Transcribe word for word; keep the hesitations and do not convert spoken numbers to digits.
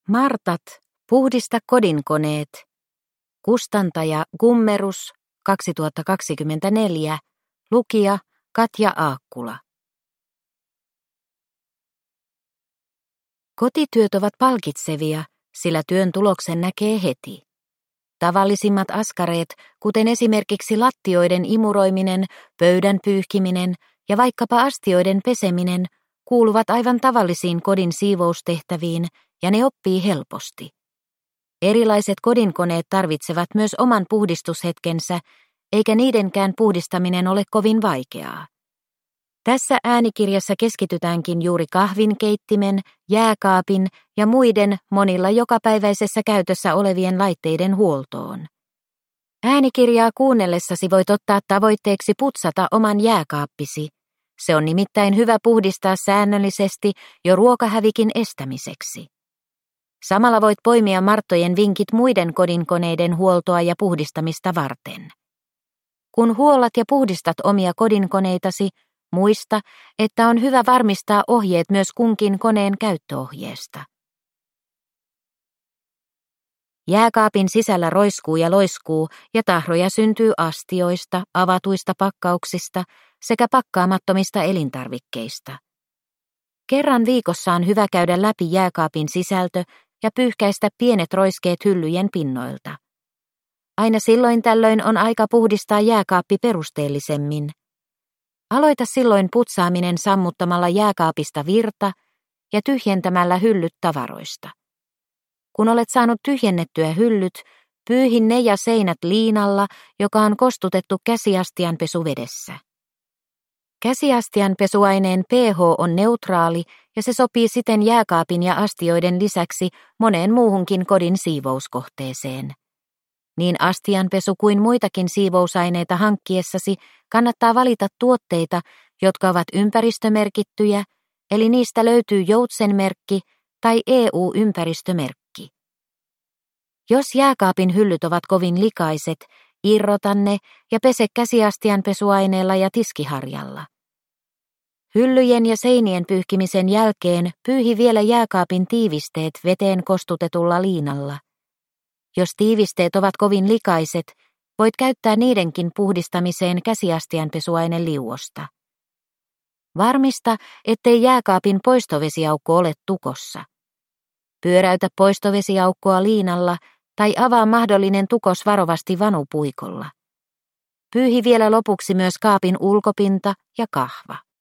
Martat, puhdista kodinkoneet. Kustantaja Gummerus kaksituhattakaksikymmentäneljä. Lukija Katja Aakkula. Kotityöt ovat palkitsevia, sillä työn tuloksen näkee heti. Tavallisimmat askareet, kuten esimerkiksi lattioiden imuroiminen, pöydän pyyhkiminen ja vaikkapa astioiden peseminen, kuuluvat aivan tavallisiin kodin siivoustehtäviin ja ne oppii helposti. Erilaiset kodinkoneet tarvitsevat myös oman puhdistushetkensä, eikä niidenkään puhdistaminen ole kovin vaikeaa. Tässä äänikirjassa keskitytäänkin juuri kahvinkeittimen, jääkaapin ja muiden monilla jokapäiväisessä käytössä olevien laitteiden huoltoon. Äänikirjaa kuunnellessasi voit ottaa tavoitteeksi putsata oman jääkaappisi. Se on nimittäin hyvä puhdistaa säännöllisesti jo ruokahävikin estämiseksi. Samalla voit poimia Marttojen vinkit muiden kodinkoneiden huoltoa ja puhdistamista varten. Kun huollat ja puhdistat omia kodinkoneitasi, muista, että on hyvä varmistaa ohjeet myös kunkin koneen käyttöohjeesta. Jääkaapin sisällä roiskuu ja loiskuu ja tahroja syntyy astioista, avatuista pakkauksista sekä pakkaamattomista elintarvikkeista. Kerran viikossa on hyvä käydä läpi jääkaapin sisältö ja pyyhkäistä pienet roiskeet hyllyjen pinnoilta. Aina silloin tällöin on aika puhdistaa jääkaappi perusteellisemmin. Aloita silloin putsaaminen sammuttamalla jääkaapista virta ja tyhjentämällä hyllyt tavaroista. Kun olet saanut tyhjennettyä hyllyt, pyyhi ne ja seinät liinalla, joka on kostutettu käsiastianpesuvedessä. Käsiastianpesuaineen pH on neutraali ja se sopii siten jääkaapin ja astioiden lisäksi moneen muuhunkin kodin siivouskohteeseen. Niin astianpesu kuin muitakin siivousaineita hankkiessasi kannattaa valita tuotteita, jotka ovat ympäristömerkittyjä, eli niistä löytyy Joutsen-merkki tai E U-ympäristömerkki. Jos jääkaapin hyllyt ovat kovin likaiset, irrota ne ja pese käsiastianpesuaineella ja tiskiharjalla. Hyllyjen ja seinien pyyhkimisen jälkeen pyyhi vielä jääkaapin tiivisteet veteen kostutetulla liinalla. Jos tiivisteet ovat kovin likaiset, voit käyttää niidenkin puhdistamiseen käsiastianpesuaineliuosta. Varmista, ettei jääkaapin poistovesiaukko ole tukossa. Pyöräytä poistovesiaukkoa liinalla tai avaa mahdollinen tukos varovasti vanupuikolla. Pyyhi vielä lopuksi myös kaapin ulkopinta ja kahva.